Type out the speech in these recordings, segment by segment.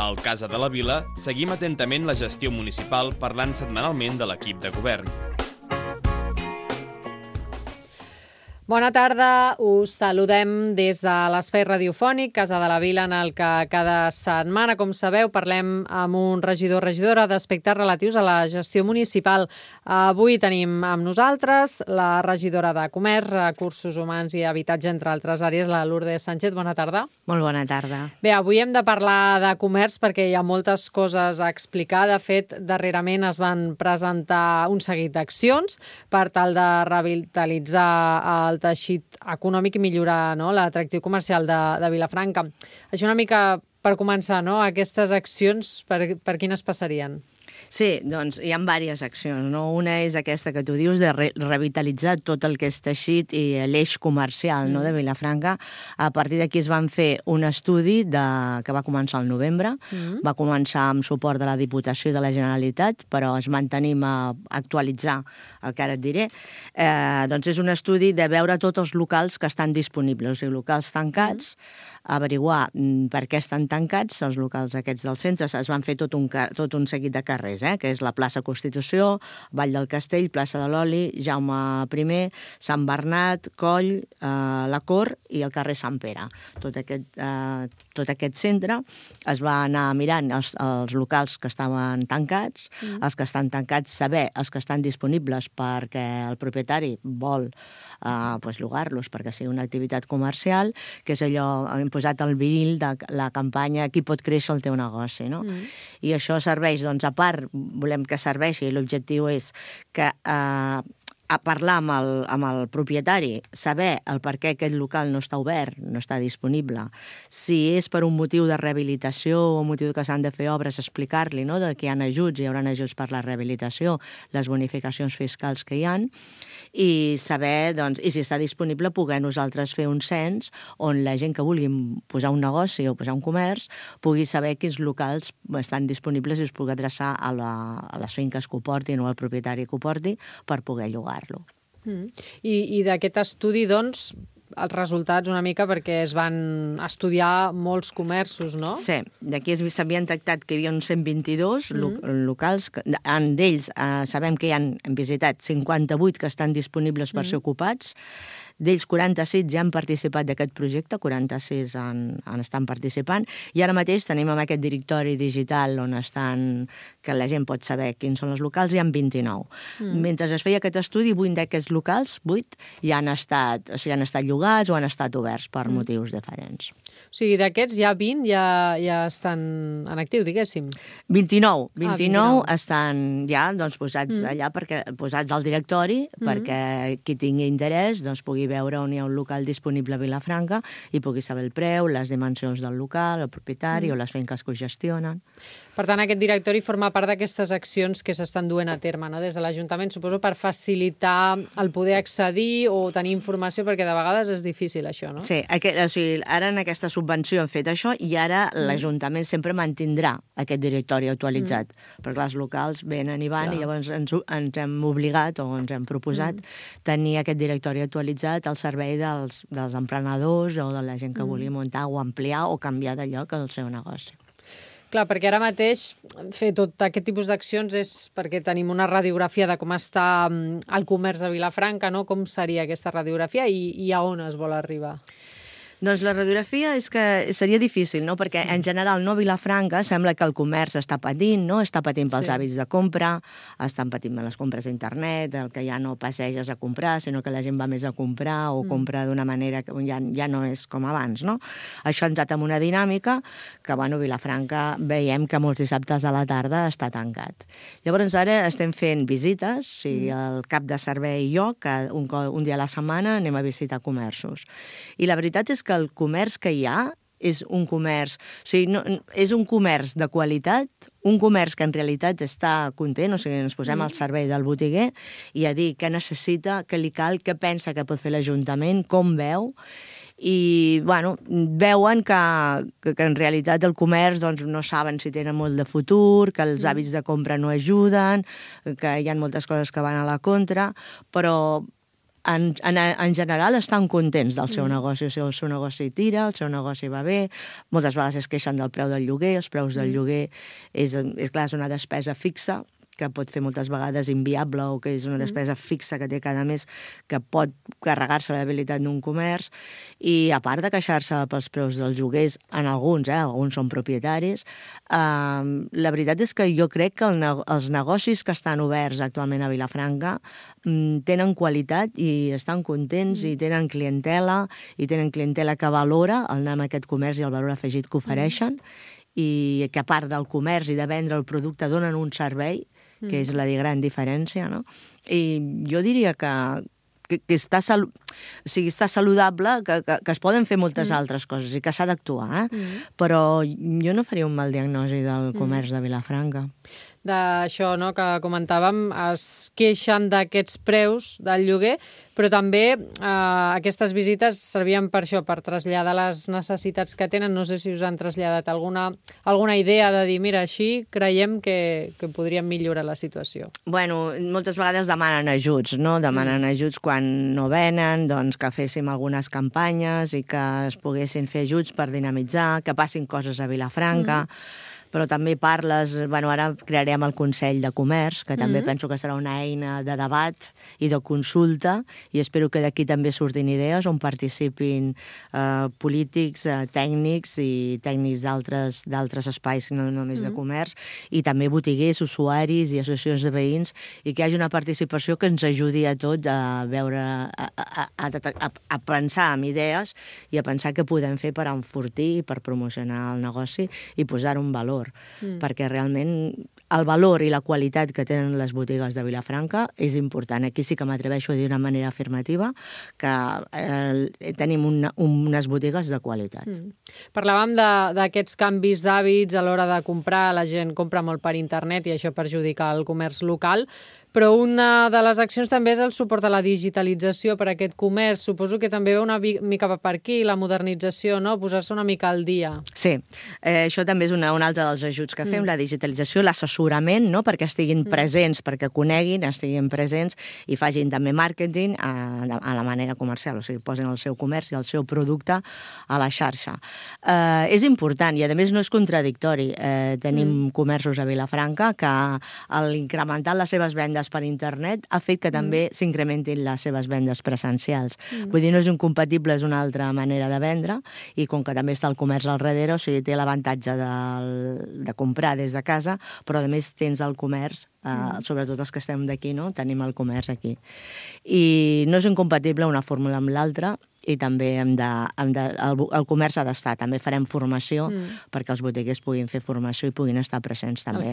Al Casa de la Vila seguim atentament la gestió municipal parlant setmanalment de l'equip de govern. Bona tarda, us saludem des de l'espai radiofònic Casa de la Vila, en el que cada setmana, com sabeu, parlem amb un regidor o regidora d'aspectes relatius a la gestió municipal. Avui tenim amb nosaltres la regidora de Comerç, Recursos Humans i Habitatge, entre altres àrees, la Lourdes Sánchez. Bona tarda. Molt bona tarda. Bé, avui hem de parlar de comerç perquè hi ha moltes coses a explicar. De fet, darrerament es van presentar un seguit d'accions per tal de revitalitzar el teixit econòmic i millorar, no, l'atractiu comercial de Vilafranca. Així una mica per començar, no, aquestes accions, per quines passarien? Sí, doncs hi ha diverses accions, no? Una és aquesta que tu dius de revitalitzar tot el que és teixit i l'eix comercial, no, de Vilafranca. A partir d'aquí es van fer un estudi que va començar al novembre, va començar amb suport de la Diputació i de la Generalitat, però es mantenim a actualitzar el que ara et diré. Doncs és un estudi de veure tots els locals que estan disponibles, o sigui, locals tancats, averiguar per què estan tancats, els locals aquests del centre. Es van fer tot un seguit de carrers, que és la plaça Constitució, Vall del Castell, plaça de l'Oli, Jaume I, Sant Bernat, Coll, la Cor i el carrer Sant Pere. Tot aquest centre es va anar mirant els locals que estaven tancats, els que estan tancats, saber els que estan disponibles perquè el propietari vol llogar-los perquè sigui una activitat comercial, que és allò, hem posat el vinil de la campanya Qui pot créixer el teu negoci, no? I això serveix, doncs, a part, volem que serveixi, l'objectiu és que a parlar amb el propietari, saber el per què aquest local no està obert, no està disponible. Si és per un motiu de rehabilitació o un motiu que s'han de fer obres, explicar-li, no, que hi ha ajuts, hi haurà ajuts per la rehabilitació, les bonificacions fiscals que hi ha, i saber, doncs, i si està disponible, poder nosaltres fer un cens on la gent que vulgui posar un negoci o posar un comerç pugui saber quins locals estan disponibles i es pugui adreçar a les finques que ho portin o al propietari que ho porti per poder llogar-lo. I d'aquest estudi, doncs, els resultats una mica perquè es van estudiar molts comerços, no? Sí, d'aquí s'havien detectat que hi havia uns 122 locals. D'ells sabem que hem visitat 58 que estan disponibles per ser ocupats. D'ells 46 ja han participat d'aquest projecte, 46 estan participant, i ara mateix tenim amb aquest directori digital on que la gent pot saber quins són els locals, hi ha 29. Mentre es feia aquest estudi, 8 d'aquests locals, 8, ja han estat llogats o han estat oberts per motius diferents. O sigui, d'aquests ja 20 ja estan en actiu, diguéssim. 29 estan ja posats allà, posats al directori, perquè qui tingui interès pugui veure on hi ha un local disponible a Vilafranca i pugui saber el preu, les dimensions del local, el propietari o les finques que ho gestionen. Per tant, aquest directori forma part d'aquestes accions que s'estan duent a terme, no? Des de l'Ajuntament, suposo, per facilitar el poder accedir o tenir informació, perquè de vegades és difícil això, no? Sí, ara en aquesta subvenció hem fet això i ara l'Ajuntament sempre mantindrà aquest directori actualitzat, perquè els locals venen i van i llavors ens hem obligat o ens hem proposat tenir aquest directori actualitzat al servei dels emprenedors o de la gent que vulgui muntar o ampliar o canviar de lloc el seu negoci. Clar, perquè ara mateix fer tot aquest tipus d'accions és perquè tenim una radiografia de com està el comerç de Vilafranca, no? Com seria aquesta radiografia i a on es vol arribar? Doncs la radiografia és que seria difícil, no? Perquè en general no, Vilafranca sembla que el comerç està patint, no? Està patint pels hàbits de compra, estan patint les compres a internet, el que ja no passeges a comprar, sinó que la gent va més a comprar o compra d'una manera que ja no és com abans, no? Això ha entrat en una dinàmica que, Vilafranca veiem que molts dissabtes a la tarda està tancat. Llavors ara estem fent visites, o sigui, el cap de servei i jo, que un dia a la setmana anem a visitar comerços. I la veritat és que el comerç que hi ha és un comerç, o sigui, és un comerç de qualitat, un comerç que en realitat està content, o sigui, ens posem al servei del botiguer i a dir què necessita, què li cal, què pensa que pot fer l'Ajuntament, com veu, i veuen que en realitat el comerç no saben si tenen molt de futur, que els hàbits de compra no ajuden, que hi ha moltes coses que van a la contra, però en general estan contents del seu negoci. O sigui, el seu negoci tira, el seu negoci va bé, moltes vegades es queixen del preu del lloguer, els preus del lloguer és clar, és una despesa fixa, que pot fer moltes vegades inviable o que és una despesa fixa que té cada mes que pot carregar-se la habilitat d'un comerç i a part de queixar-se pels preus dels lloguers, en alguns són propietaris, la veritat és que jo crec que els negocis que estan oberts actualment a Vilafranca tenen qualitat i estan contents i tenen clientela que valora el anar a aquest comerç i el valor afegit que ofereixen i que a part del comerç i de vendre el producte donen un servei que és la gran diferència, no? I jo diria que està saludable, que es poden fer moltes altres coses i que s'ha d'actuar, però jo no faria un mal diagnosi del comerç de Vilafranca. D'això, no?, que comentàvem, es queixen d'aquests preus del lloguer, però també aquestes visites servien per això, per traslladar les necessitats que tenen. No sé si us han traslladat alguna idea de dir, mira, així creiem que podríem millorar la situació. Bueno, moltes vegades demanen ajuts, no? Demanen ajuts quan no venen, doncs que féssim algunes campanyes i que es poguessin fer ajuts per dinamitzar, que passin coses a Vilafranca. Però també parles, ara crearem el Consell de Comerç, que també penso que serà una eina de debat i de consulta, i espero que d'aquí també surtin idees on participin polítics, tècnics i tècnics d'altres espais, no només de comerç, i també botiguers, usuaris i associacions de veïns, i que hi hagi una participació que ens ajudi a tots a veure, a pensar en idees i a pensar què podem fer per enfortir, per promocionar el negoci i posar un valor. Perquè realment el valor i la qualitat que tenen les botigues de Vilafranca és important. Aquí sí que m'atreveixo a dir d'una manera afirmativa que tenim unes botigues de qualitat. Parlàvem d'aquests canvis d'hàbits a l'hora de comprar. La gent compra molt per internet i això perjudica el comerç local. Però una de les accions també és el suport a la digitalització per a aquest comerç. Suposo que també ve una mica per aquí, la modernització, no? Posar-se una mica al dia. Sí, això també és un altre dels ajuts que fem, la digitalització, l'assessorament, no? Perquè estiguin presents, perquè coneguin, estiguin presents i facin també màrqueting a la manera comercial, o sigui, posin el seu comerç i el seu producte a la xarxa. És important i, a més, no és contradictori. Tenim comerços a Vilafranca que, al incrementar les seves vendes per internet, ha fet que també s'incrementin les seves vendes presencials. Vull dir, no és incompatible, és una altra manera de vendre, i com que també està el comerç al darrere, o sigui, té l'avantatge de comprar des de casa, però a més tens el comerç, sobretot els que estem d'aquí, no? Tenim el comerç aquí. I no és incompatible una fórmula amb l'altra, i també el comerç ha d'estar. També farem formació perquè els botiguers puguin fer formació i puguin estar presents també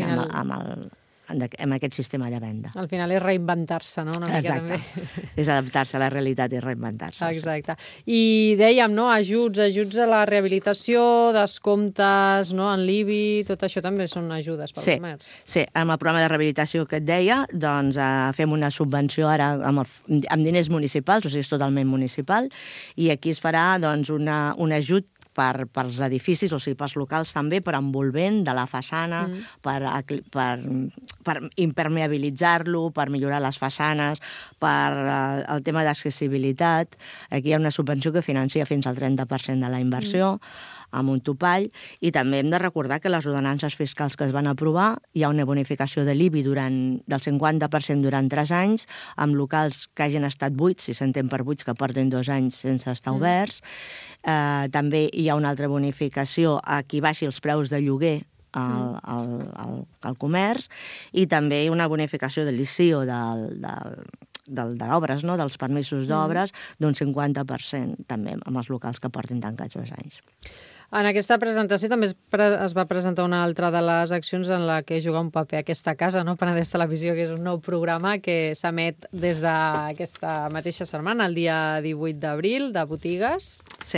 amb aquest sistema de venda. Al final és reinventar-se, no? Una mica també. És adaptar-se a la realitat i reinventar-se. Exacte. I dèiem, no?, ajuts a la rehabilitació, descomptes, no?, en l'IBI, tot això també són ajudes pel comerç. Sí, amb el programa de rehabilitació que et deia, doncs fem una subvenció ara amb diners municipals, o sigui, és totalment municipal, i aquí es farà doncs un ajut pels edificis, o sigui, pels locals també, per envolvent de la façana, per impermeabilitzar-lo, per millorar les façanes, per el tema d'accessibilitat. Aquí hi ha una subvenció que financia fins al 30% de la inversió, amb un topall, i també hem de recordar que les ordenances fiscals que es van aprovar hi ha una bonificació de l'IBI del 50% durant 3 anys, amb locals que hagin estat buits, si s'entén per buits, que porten 2 anys sense estar oberts. També hi ha una altra bonificació a qui baixi els preus de lloguer al comerç, i també una bonificació de l'ICIO d'obres, no? Dels permisos d'obres, d'un 50% també amb els locals que portin tancats 2 anys. En aquesta presentació també es va presentar una altra de les accions en la que juga un paper aquesta casa, no? Penedès Televisió, que és un nou programa que s'emet des d'aquesta mateixa setmana, el dia 18 d'abril, de botigues. Sí.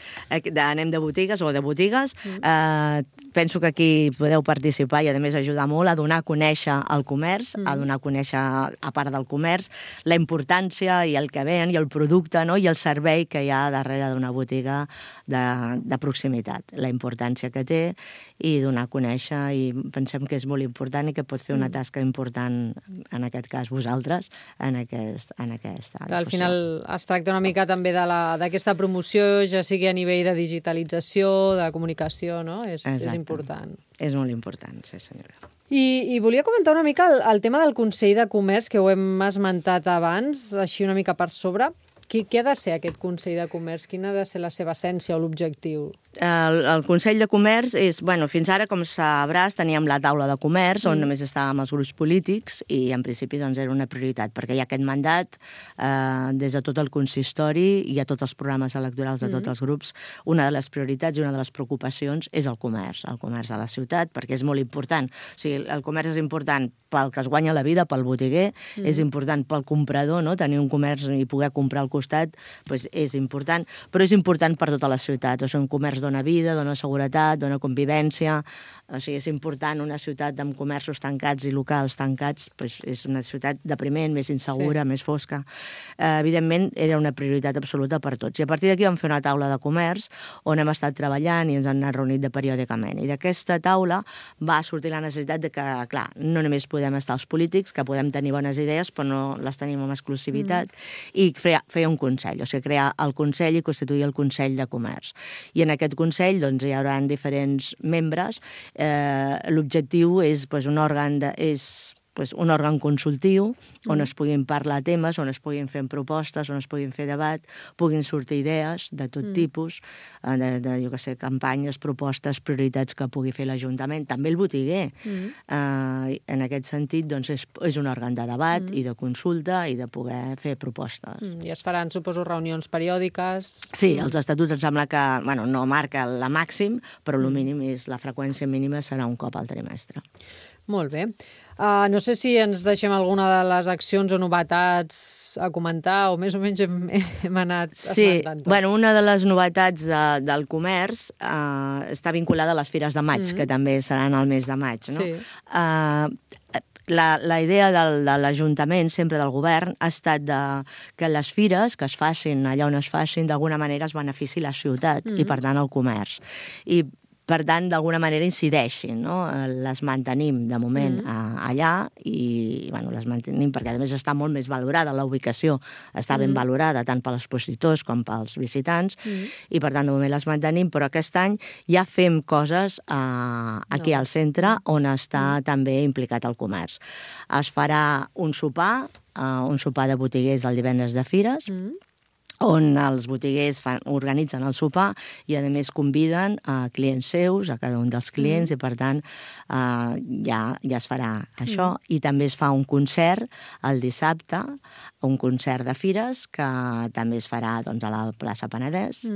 anem de botigues o de botigues. Penso que aquí podeu participar i, a més, ajudar molt a donar a conèixer el comerç, a donar a conèixer, a part del comerç, la importància i el que ven i el producte, no? I el servei que hi ha darrere d'una botiga de proximitat, la importància que té i donar a conèixer, i pensem que és molt important i que pot fer una tasca important, en aquest cas vosaltres, en aquesta difusió. Al final es tracta una mica també d'aquesta promoció, ja sigui a nivell de digitalització, de comunicació, no? És important. És molt important, sí, senyora. I volia comentar una mica el tema del Consell de Comerç, que ho hem esmentat abans, així una mica per sobre. Què ha de ser aquest Consell de Comerç? Quina ha de ser la seva essència o l'objectiu? El Consell de Comerç és, fins ara, com sabràs, teníem la taula de comerç, on només estàvem els grups polítics, i en principi era una prioritat, perquè hi ha aquest mandat des de tot el consistori i a tots els programes electorals de tots els grups. Una de les prioritats i una de les preocupacions és el comerç de la ciutat, perquè és molt important. O sigui, el comerç és important pel que es guanya la vida, pel botiguer, és important pel comprador, no? Tenir un comerç i poder comprar al costat és important, però és important per tota la ciutat. O sigui, un comerç dona vida, dona seguretat, dona convivència. O sigui, és important una ciutat amb comerços tancats i locals tancats, és una ciutat depriment, més insegura, més fosca. Evidentment, era una prioritat absoluta per tots. I a partir d'aquí vam fer una taula de comerç on hem estat treballant i ens han anat reunit periòdicament. I d'aquesta taula va sortir la necessitat de que, clar, no només podem estar els polítics, que podem tenir bones idees, però no les tenim amb exclusivitat, i fer un consell, o sigui, crear el consell i constituir el Consell de Comerç. I en aquest consell hi haurà diferents membres. L'objectiu és un òrgan consultiu on es puguin parlar temes, on es puguin fer propostes, on es puguin fer debat, puguin sortir idees de tot tipus, jo què sé, campanyes, propostes, prioritats que pugui fer l'Ajuntament, també el botiguer. En aquest sentit, és un òrgan de debat i de consulta i de poder fer propostes. I es faran, suposo, reunions periòdiques? Sí, els estatuts em sembla que, no marca la màxim, però el mínim és, la freqüència mínima serà un cop al trimestre. Molt bé. No sé si ens deixem alguna de les accions o novetats a comentar, o més o menys hem anat esmentant tot. Sí, una de les novetats del comerç està vinculada a les Fires de Maig, que també seran al mes de maig, no? Sí. La idea de l'Ajuntament, sempre del govern, ha estat que les fires que es facin allà on es facin, d'alguna manera es benefici la ciutat i, per tant, el comerç. I per tant, d'alguna manera incideixin, no? Les mantenim, de moment, allà, i les mantenim perquè, a més, està molt més valorada la ubicació, està ben valorada tant pels expositors com pels visitants, i, per tant, de moment les mantenim, però aquest any ja fem coses aquí al centre, on està també implicat el comerç. Es farà un sopar de botiguers el divendres de Fires, on els botiguers organitzen el sopar i, a més, conviden a clients seus, a cada un dels clients, i, per tant, ja es farà això. I també es fa un concert el dissabte, un concert de fires, que també es farà a la plaça Penedès.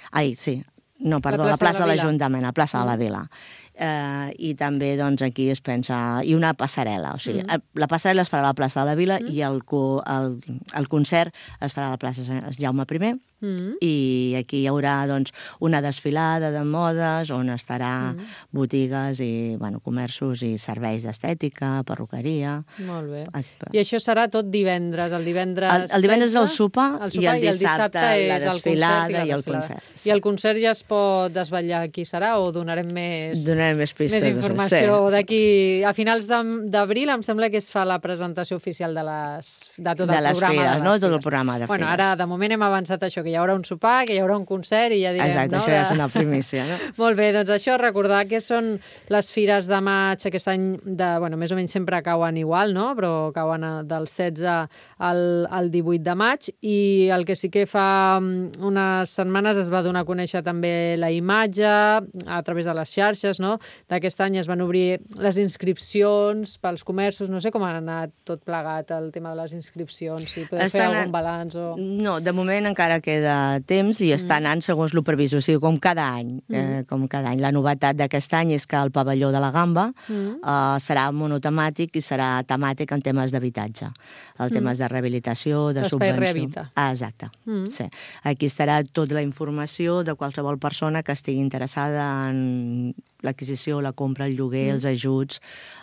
La plaça de l'Ajuntament, a la plaça de la Vila. I també aquí es pensa... I una passarel·la, o sigui, la passarel·la es farà a la plaça de la Vila i el concert es farà a la plaça Jaume I, i aquí hi haurà una desfilada de modes on estarà botigues i comerços i serveis d'estètica, perruqueria... Molt bé. I això serà tot divendres, el divendres 16? El divendres el sopar i el dissabte la desfilada i el concert. I el concert ja es pot desvetllar qui serà o donarem més pistes, més informació? D'aquí a finals d'abril em sembla que es fa la presentació oficial de tot el programa. Tot el programa de fires. Ara, de moment, hem avançat això, que hi haurà un sopar, que hi haurà un concert i ja direm... Exacte, això ja és una primícia, no? Molt bé, doncs això, recordar que són les Fires de Maig aquest any, més o menys sempre cauen igual, no? Però cauen del 16 al 18 de maig, i el que sí que fa unes setmanes es va donar a conèixer també la imatge a través de les xarxes, no? no? D'aquest any es van obrir les inscripcions pels comerços, no sé com ha anat tot plegat el tema de les inscripcions, si podeu fer algun balanç o... No, de moment encara queda temps i està anant segons el previst, o sigui, com cada any. Com cada any. La novetat d'aquest any és que el pavelló de la Gamba serà monotemàtic i serà temàtic en temes d'habitatge, en temes de rehabilitació, de subvenció. L'espai Rehabilita. Exacte. Sí. Aquí estarà tota la informació de qualsevol persona que estigui interessada en l'adquisició, la compra, el lloguer, els ajuts,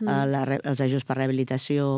els ajuts per rehabilitació,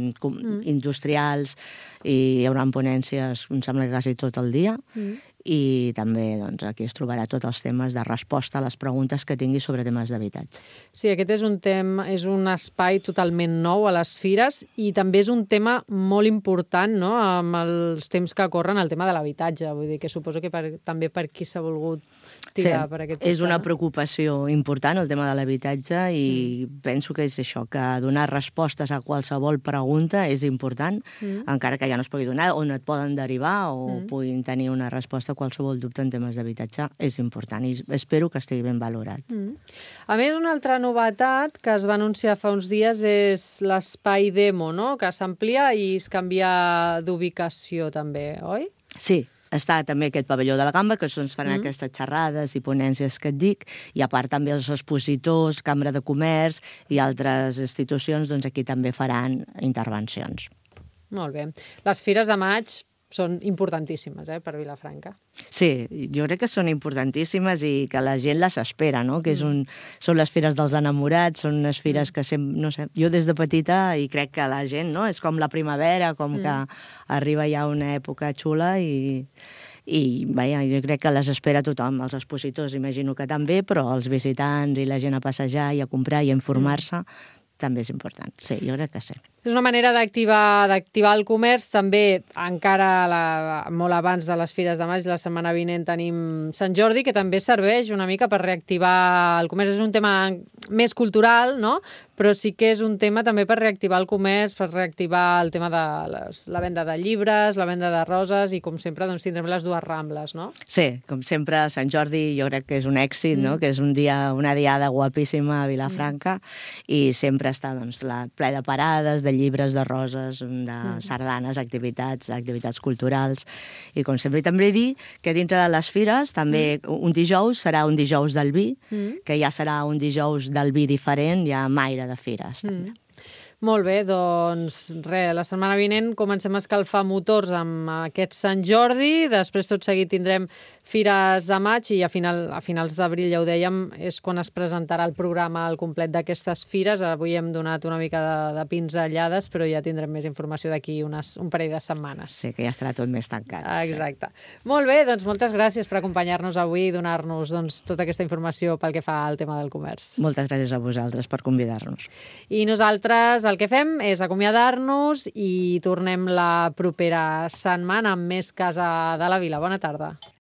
industrials, i hi haurà ponències, em sembla que quasi tot el dia, i també doncs, aquí es trobarà tots els temes de resposta a les preguntes que tingui sobre temes d'habitatge. Sí, aquest és és un espai totalment nou a les fires i també és un tema molt important, no?, amb els temps que corren, el tema de l'habitatge. Vull dir que suposo que també per qui s'ha volgut tirar per aquest costat. És una preocupació important, el tema de l'habitatge, i penso que és això, que donar respostes a qualsevol pregunta és important, encara que ja no es pugui donar, on et poden derivar o puguin tenir una resposta a qualsevol dubte en temes d'habitatge, és important i espero que estigui ben valorat. A més, una altra novetat que es va anunciar fa uns dies és l'espai demo, no?, que s'amplia i es canvia d'ubicació també, oi? Sí. Està també aquest pavelló de la Gamba, que ens faran aquestes xerrades i ponències que et dic, i a part també els expositors, Cambra de Comerç i altres institucions, doncs aquí també faran intervencions. Molt bé. Les fires de maig són importantíssimes, per Vilafranca. Sí, jo crec que són importantíssimes i que la gent les espera, no? Que són les fires dels enamorats, són unes fires que sempre, no sé, jo des de petita i crec que la gent, no? És com la primavera, com que arriba ja una època xula i vaja, jo crec que les espera tothom, els expositors imagino que també, però els visitants i la gent a passejar i a comprar i a informar-se també és important. Sí, jo crec que sí. És una manera d'activar el comerç. També, encara molt abans de les fires de maig, la setmana vinent tenim Sant Jordi, que també serveix una mica per reactivar el comerç. És un tema més cultural, no?, però sí que és un tema també per reactivar el comerç, per reactivar el tema de la venda de llibres, la venda de roses i, com sempre, doncs, tindrem les dues Rambles, no? Sí, com sempre, Sant Jordi jo crec que és un èxit, no?, que és una diada guapíssima a Vilafranca i sempre està doncs, ple de parades, de llibres, de roses, de sardanes, activitats culturals. I com sempre també dir que dintre de les fires també un dijous serà un dijous del vi, que ja serà un dijous del vi diferent, ja amb aire de fires. També. Molt bé, doncs res, la setmana vinent comencem a escalfar motors amb aquest Sant Jordi, després tot seguit tindrem fires de maig i a finals d'abril, ja ho dèiem, és quan es presentarà el programa al complet d'aquestes fires. Avui hem donat una mica de pinzellades, però ja tindrem més informació d'aquí un parell de setmanes. Sí, que ja estarà tot més tancat. Exacte. Sí. Molt bé, doncs moltes gràcies per acompanyar-nos avui i donar-nos tota aquesta informació pel que fa al tema del comerç. Moltes gràcies a vosaltres per convidar-nos. I nosaltres el que fem és acomiadar-nos i tornem la propera setmana amb més Casa de la Vila. Bona tarda.